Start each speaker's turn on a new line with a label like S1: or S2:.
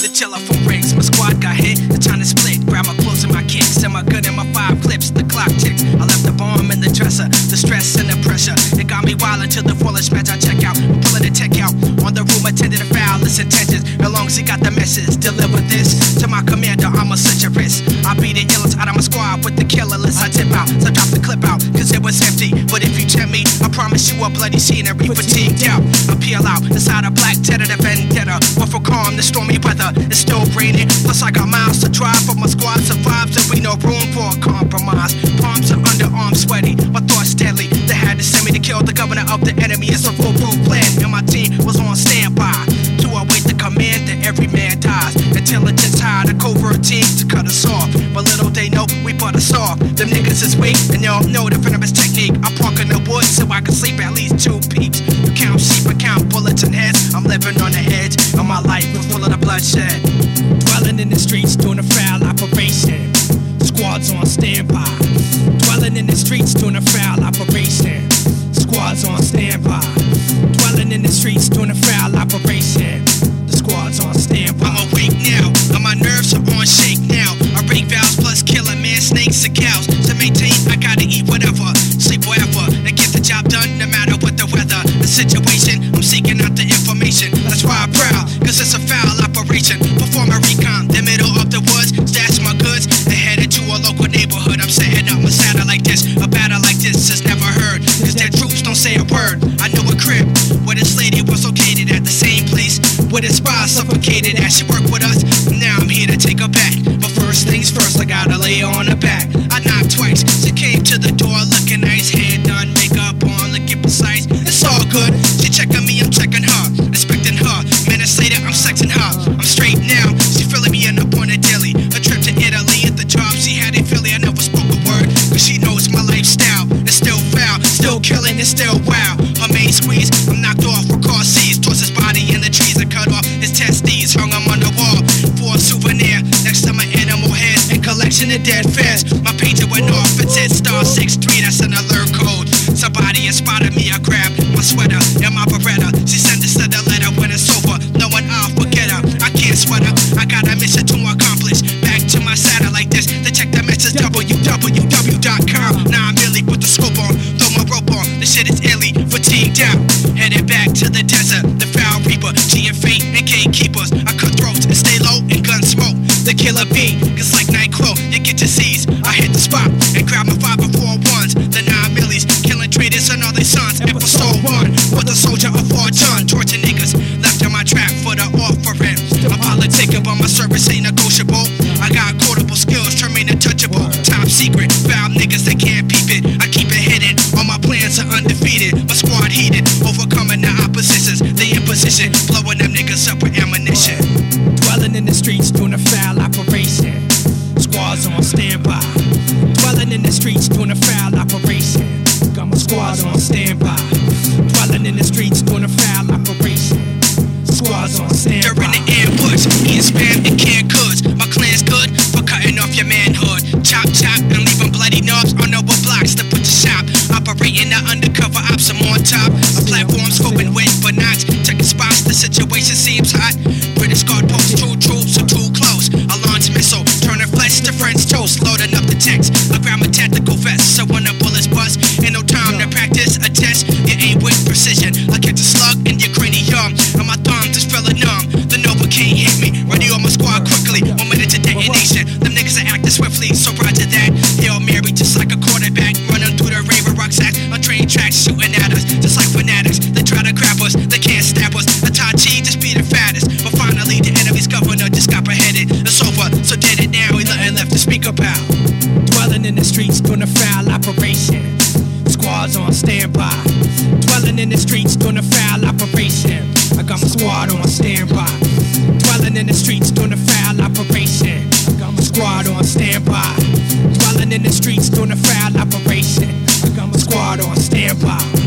S1: the telephone rings. My squad got hit, the time to split. Grab my clothes and my kicks, and my gun and my 5 clips. The clock ticks, I left the bomb in the dresser. The stress and the pressure, it got me wild until the fullest match I check out. I'm pulling the tech out, on the room attended to foul his intentions. As long as he got the message, deliver this to my commander, I'm such a risk. I beat the illest out of my squad with the killer list. I tip out, so drop the clip out, cause it was empty. But if you tempt me, I promise you a bloody scenery. Fatigued out, I peel out inside a black Jetta, the vendetta. But for calm, the stormy weather, it's still raining. Plus I got miles to drive, but my squad survives, and we no room for a compromise. Palms are underarms sweaty, my thoughts deadly. They had to send me to kill the governor of the enemy. It's a full plan, and my team was on standby to await the command that every man dies. Intelligence high, the covert team to cut us off. But little they know, we butt us off. Them niggas is weak, and y'all know the venomous technique. I park in the woods so I can sleep at least 2 peeps. You count sheep, I count bullets and heads. I'm living on the edge, and my life was full of the bloodshed. Dwelling in the streets, doing a foul operation. Squads on standby. Dwelling in the streets, doing a foul operation. Squads on standby. Dwelling in the streets, doing a foul operation. The squad's on standby. I'm awake now, and my nerves are on shake now. I break vows plus killer man, snakes and cows. To maintain, I gotta eat whatever, sleep wherever, and get the job done no matter what the weather. The situation, I'm seeking out the information. That's why I'm proud, cause it's a foul operation. Perform a recon, the middle of the woods, stash my goods, and headed to a local neighborhood. I'm setting up my saddle like this. A battle like this is never heard, cause their troops don't say a word. I know a crib where this lady was located at the same place where the spy suffocated as she worked with us. Now I'm here to take her back, but first things first, I gotta lay her on her back. I knocked twice, she came to the door looking nice, hair done, makeup on, looking precise. It's all good, she checking me, I'm checking her, expecting her. Minutes later, I'm sexing her. I'm straight now, she filling me in up on a daily. A trip to Italy at the job she had in Philly. I never spoke a word, cause she knows my lifestyle. It's still foul, still killing, it's still wow. Her main squeeze, I'm knocked off for car seats. Toss his body in the trees and cut off his testes. Hung him on the wall for a souvenir next to my animal heads and collection of dead fans. My pager went off, it said star 63, that's an alert code. Somebody had spotted me, I grabbed my sweater and my beretta. She sent us a letter when it's over, knowing I'll forget her. I can't sweat her, I got a mission to accomplish. Back to my saddle like this, to check the message www.com. Now I'm really with the scope on, throw my rope on, the shit is illy, fatigued out. Headed back to the desert, the foul reaper, G and Fate and gatekeepers. I cut throats and stay low and gun smoke. The killer bee, cause like NyQuil, you get disease. I hit the spot and grab my 5 and 4 ones, the 9 millies, killing traitors and all their sons. Episode 1, with a soldier of 4 ton, torture niggas, left in my trap for the offering. I'm politicking, but my service ain't negotiable. I got quotable skills, turn me untouchable. Top secret, foul niggas that can't peep it. I keep it hidden, all my plans are undefeated. My squad heated, overcoming the oppositions. They in position, blowing them niggas up with ammunition. Dwelling in the streets, doing a foul operation. Squads on standby. Dwelling in the streets, doing a foul operation. Got my squads on standby. Dwelling in the streets, doing a foul operation. Squads on standby. During the ambush, eating spam and canned goods. My clan's good for cutting off your manhood. Chop, chop, and leaving bloody knobs on the blocks to put the shop. Operating the undercover ops, I'm on top. A platform scoping with binocs, checking spots, the situation seems hot. British guard post, 2 troops are too close. A launch missile, turning flesh to French toast, loading up the text. I grab my tactical vest, so when the bullets bust, ain't no time to practice a test. You aim with precision, I catch a slug in your cranium, and my thumbs just feeling numb. The Nova can't hit me, ready on my squad quickly. 1 minute to detonation, them niggas are acting swiftly, so roger that. Hail Mary just like a quarterback, running through the rain with rucksacks on train tracks, shooting at us just like fanatics. They try to grab us, they can't stab us. Itachi just be the fattest, but finally the enemy's governor just got beheaded. It's over, so dead it now, he nothing left to speak about. Dwelling in the streets, doing a foul operation. Squads on standby. Dwelling in the streets, doing a foul operation. I got my squad on standby. Dwelling in the streets, doing a foul operation. I got my squad on standby. Dwelling in the streets, doing a foul operation. I got my squad on standby.